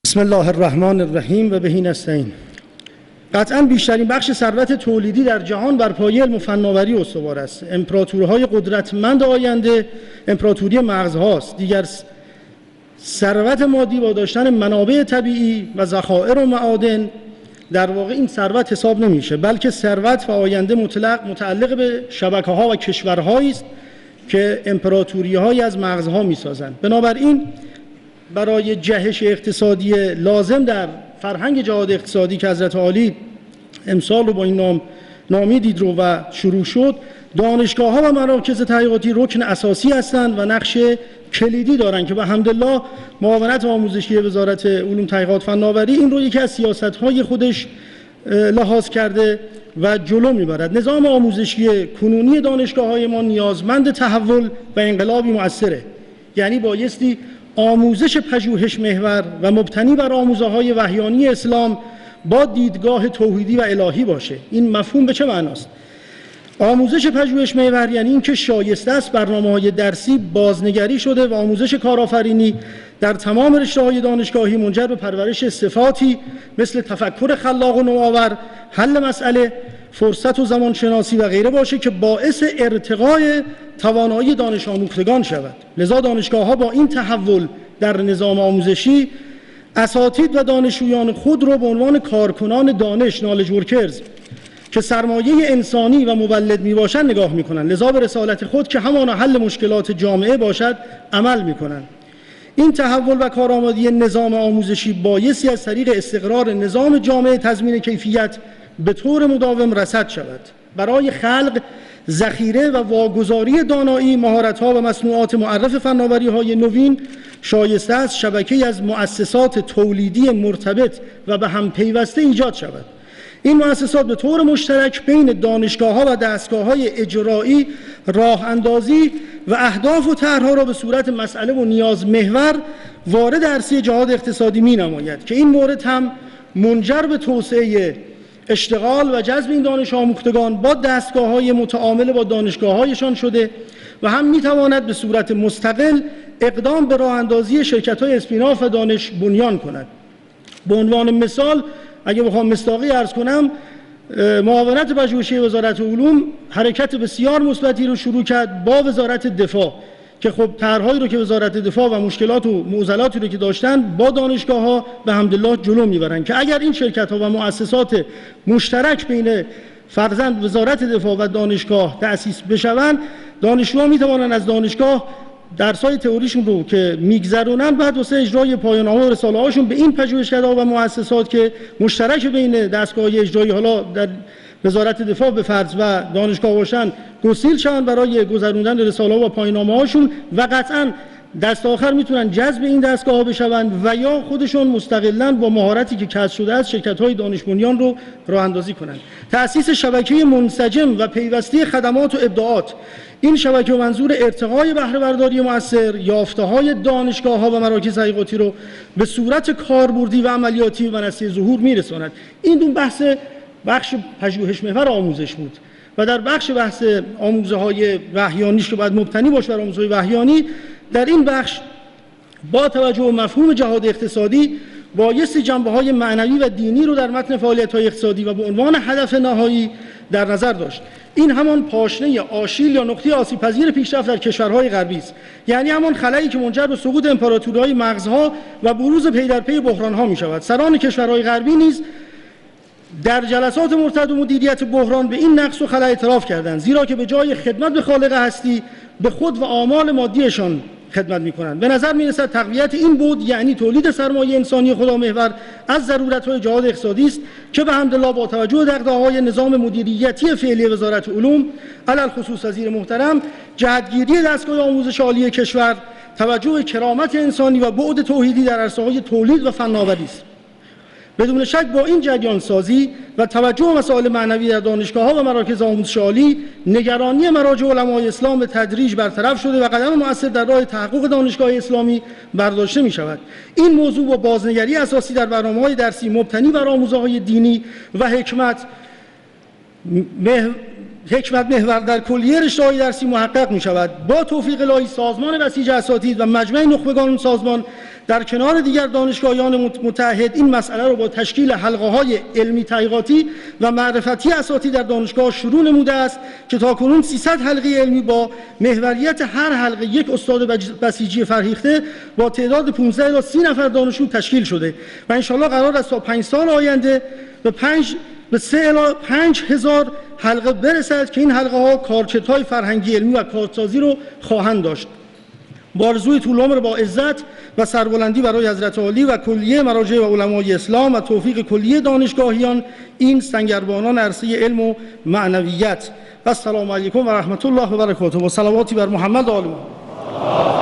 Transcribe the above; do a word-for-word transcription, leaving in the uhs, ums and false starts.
بسم الله الرحمن الرحیم و بهی نستعین. قطعاً بیشترین بخش ثروت تولیدی در جهان بر پایه علم و فناوری استوار است. امپراتورهای قدرتمند آینده امپراتوری مغزهاست. دیگر ثروت مادی با داشتن منابع طبیعی و ذخایر و معادن در واقع این ثروت حساب نمیشه، بلکه ثروت و آینده مطلق متعلق به شبکه‌ها و کشورهایی است که امپراتوری‌هایی از مغزها می‌سازند. بنابراین برای جهش اقتصادی لازم در فرهنگ جهاد اقتصادی که حضرت عالی امسال رو با این نام نامیدید رو و شروع شد، دانشگاه‌ها و مراکز تحقیقاتی رکن اساسی هستند و نقش کلیدی دارند که به حمدالله معاونت آموزشی وزارت علوم تحقیقات فناوری این رو یکی از سیاست‌های خودش لحاظ کرده و جلو می‌برد. نظام آموزشی کنونی دانشگاه‌های ما نیازمند تحول و انقلابی مؤثره. یعنی بایستی آموزش پژوهش محور و مبتنی بر آموزه‌های وحیانی اسلام با دیدگاه توحیدی و الهی باشه. این مفهوم به چه معناست؟ آموزش پژوهش محور یعنی اینکه شایسته است برنامه‌های درسی بازنگری شده و آموزش کارآفرینی در تمام رشته‌های دانشگاهی منجر به پرورش صفاتی مثل تفکر خلاق و نوآور، حل مسئله، فرصت و زمان شناسی و غیره باشه که باعث ارتقای توانایی دانش آموختگان شود. لذا دانشگاه‌ها با این تحول در نظام آموزشی اساتید و دانشجویان خود را به عنوان کارکنان دانش، نالج ورکرز که سرمایه انسانی و مولد میباشند نگاه میکنند. لذا به رسالت خود که همانا حل مشکلات جامعه باشد عمل میکنند. این تحول و کارآمدی نظام آموزشی بایستی از طریق استقرار نظام جامعه تضمین کیفیت به طور مداوم رصد شود. برای خلق ذخیره و واگذاری دانایی، مهارت‌ها و مصنوعات معرف فناوری‌های نوین شایسته است شبکه‌ای از مؤسسات تولیدی مرتبط و به هم پیوسته ایجاد شود. این مؤسسات به طور مشترک بین دانشگاه‌ها و دستگاه‌های اجرایی راه اندازی و اهداف و طرح‌ها را به صورت مسئله و نیاز محور وارد عرصه جهاد اقتصادی می‌نماید که این مورد هم منجر به توسعه اشتغال و جذب این دانش آموختگان با دستگاه‌های متعامل با دانشگاه‌هایشان شده و هم می‌تواند به صورت مستقل اقدام به راه اندازی شرکت‌های اسپیناف و دانش بنیان کند. به عنوان مثال اگه بخوام مصداقی عرض کنم، معاونت پژوهشی وزارت علوم حرکت بسیار مثبتی رو شروع کرد با وزارت دفاع که خب طرح‌هایی رو که وزارت دفاع و مشکلات و معضلاتی رو که داشتن با دانشگاه‌ها به حمدالله جلو میبرن که اگر این شرکت‌ها و مؤسسات مشترک بین فرزند وزارت دفاع و دانشگاه تأسیس بشوند، دانشجوها میتوانند از دانشگاه درس‌های تئوریشون رو که میگذرونن بعد واسه اجرای پایان‌نامه و رساله‌هاشون به این پژوهشکده‌ها و مؤسسات که مشترک بین دستگاه‌های اجرایی حالا در وزارت دفاع به فرض و دانشگاه باشن گسیل شوند برای گذروندن رساله‌ها و پایان‌نامه‌هاشون و قطعاً دست آخر میتونن جذب این دستگاه‌ها بشوند و یا خودشون مستقلاً با مهارتی که کسب شده از شرکت‌های دانش بنیان رو راه اندازی کنند. تأسیس شبکه منسجم و پیوسته خدمات و ابداعات، این شبکه و منظور ارتقای بهره برداری مؤثر یافته‌های دانشگاه‌ها و مراکز تحقیقاتی رو به صورت کاربردی و عملیاتی و نسل ظهور میرساند. این دو بحث بخش پژوهش محور آموزش بود و در بخش بحث آموزه‌های وحیانیش که باید مبتنی باشه بر آموزه‌های وحیانی، در این بخش با توجه به مفهوم جهاد اقتصادی بایستی جنبه‌های معنوی و دینی رو در متن فعالیت‌های اقتصادی و به عنوان هدف نهایی در نظر داشت. این همان پاشنه آشیل یا نقطه آسیب‌پذیر پیشرفت در کشورهای غربی است. یعنی همان خلایی که منجر به سقوط امپراتوری‌های مغزها و بروز پی در پی بحران‌ها می‌شود. سران کشورهای غربی نیز در جلسات مرتد و مدیریت بحران به این نقص و خلا اعتراف کردند، زیرا که به جای خدمت به خالق هستی به خود و آمال مادیشان خدمت می‌کنند. به نظر می‌رسد تقویت این بود یعنی تولید سرمایه انسانی خدامحور از ضرورت‌های جهاد اقتصادی است که به حمدالله با توجه به دغدغه‌های نظام مدیریتی فعلی وزارت علوم علل خصوص وزیر محترم جهتگیری دستگاه آموزش عالی کشور توجه به کرامت انسانی و بعد توحیدی در عرصه‌های تولید و فناوری است. بدون شک با این جریان سازی و توجه به مسائل معنوی در دانشگاه‌ها و مراکز آموزش عالی، نگرانی مراجع علمای اسلام به تدریج برطرف شده و قدم مؤثر در راه تحقق دانشگاه اسلامی برداشته می‌شود. این موضوع با بازنگری اساسی در برنامه‌های درسی مبتنی بر آموزه‌های دینی و حکمت حکمت محور در کلیه رشته‌های درسی محقق می‌شود. با توفیق الهی سازمان بسیج اساتید و مجمع نخبگان سازمان در کنار دیگر دانشگاهیان متحد این مسئله را با تشکیل حلقه‌های علمی تحقیقاتی و معرفتی اساتید در دانشگاه شروع نموده است که تاکنون سیصد حلقه علمی با محوریت هر حلقه یک استاد بسیجی فرهیخته با تعداد پانزده الی سی نفر دانشجو تشکیل شده و انشاءالله قرار است تا پنج سال آینده به پنج به سه الی پنج هزار حلقه برسد که این حلقه ها کارچت‌های فرهنگی علمی و کارسازی رو خواهند داشت. با آرزوی طول عمر با عزت و سربلندی برای حضرت عالی و کلیه مراجع و علمای اسلام و توفیق کلیه دانشگاهیان این سنگربانان عرصه علم و معنویت. و السلام علیکم و رحمت الله و برکاته و صلواتی بر محمد و آل محمد.